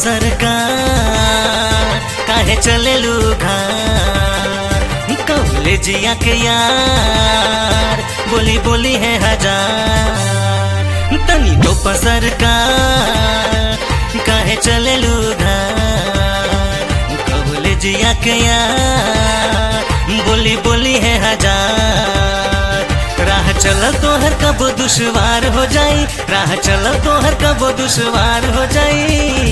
सरकार काहे चलेलू घर कॉलेजिया के यार बोली बोली है हजार तनी तो सरकार काहे चलेलू घर कॉलेजिया के यार बोली बोली है हजार राह चलल तोहर कबो दुश्वार हो जाई राह चलल तोहर कबो दुश्वार हो जाई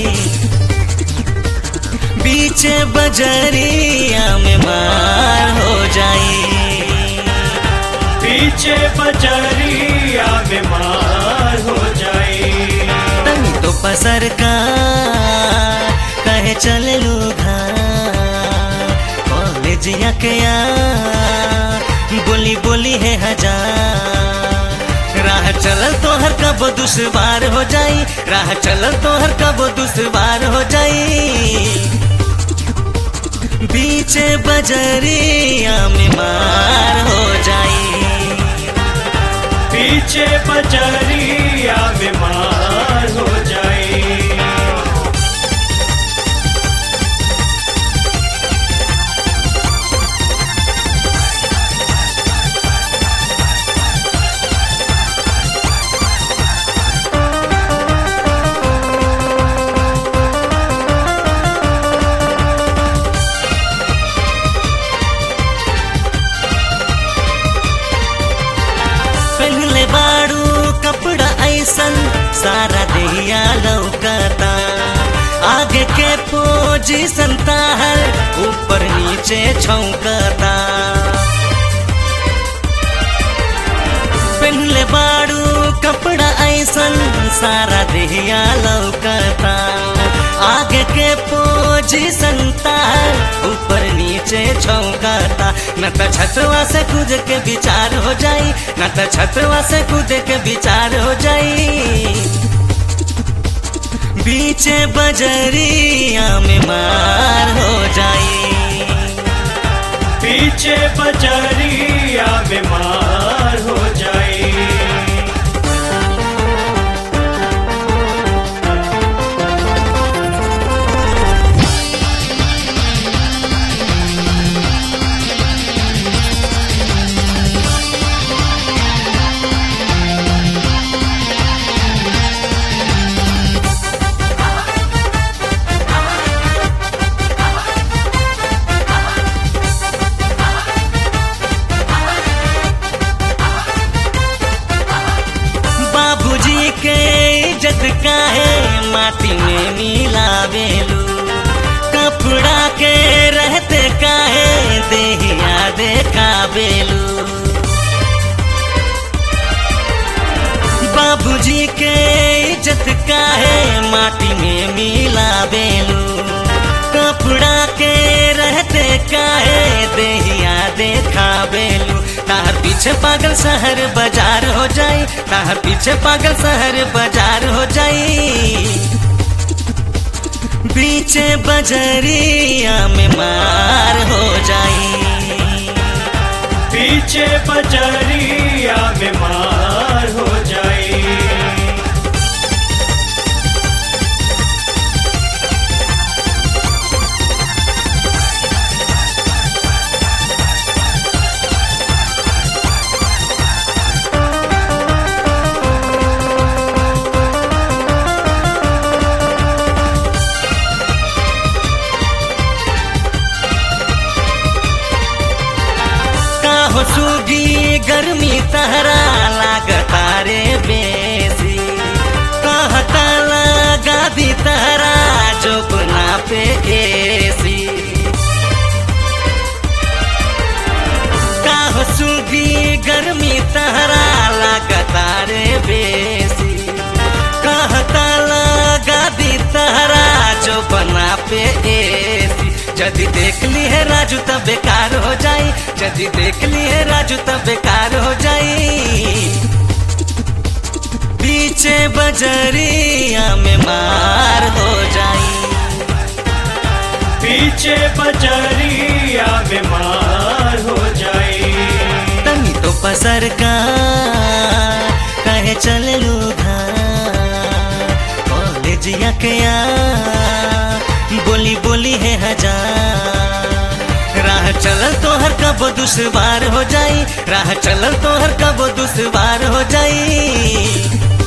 बीचे बजरिया में मार हो जाई पीछे बजरिया में मार हो जाई तनी तो सरकार कहे चलेलू घर कॉलेजिया के यार बोली बोली है हजार राह चलल तोहर कबो दुश्वार हो जाई राह चलल तोहर कबो दुश्वार हो जाई बीचे बजरिया में मार हो जाई पीछे बजरिया में मार हो जाई पहले बाड़ू कपड़ा ऐसन सारा देहिया लौकता आगे के पोजीशन ताहर ऊपर नीचे छौकता पहले बाड़ू कपड़ा ऐसन सारा देहिया लौकता आगे के पोजीशन ताहर ऊपर नीचे छौकता न त छतवा से कूद के विचार हो जाई न त छतवा से कूद के विचार हो जाई बीचे बजरिया में मार हो जाई पीछे बजरिया में मार हो जाई बाबूजी के इज्जत काहे माटी में मिलावेलू कपड़ा के रहते काहे देहिया देखावेलू बाबूजी के इज्जत काहे माटी में मिलावेलू कपड़ा के रहते काहे देहिया देखावेलू ताहर पीछे पागल शहर बाजार हो जाई ताहर पीछे पागल शहर बाजार हो जाई बीचे बजरिया में मार हो जाई पीछे बजरिया में मार हो जाई हो सूगी गर्मी तहरा लागता रे बेसी कहता लगा दी तहरा जोबना पे एसी हो सूगी गर्मी तहरा लागता रे बेसी कहता लगा दी तहरा जोबना पे एसी यदि देख ली है राजू तब बेकार हो जाई यदि देख ली है राजू तब बेकार हो जाई बीचे बजरिया में मार हो जाई पीछे बजरिया में मार हो जाई तनी तो सरकार कहे चलेलू घर कॉलेजिया के यार बोली बोली है हजार। राह चलल तोहर कब दुश्वार हो जाई, राह चलल तोहर कब दुश्वार हो जाई।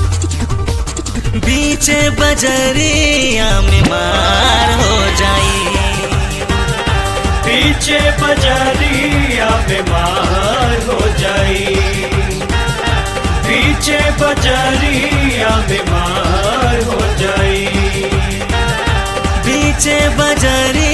बीचे बजरिया में मार हो जाई, पीछे बजरिया में मार हो जाई, पीछे बजरिया में मार हो जाई, बीचे बजरिया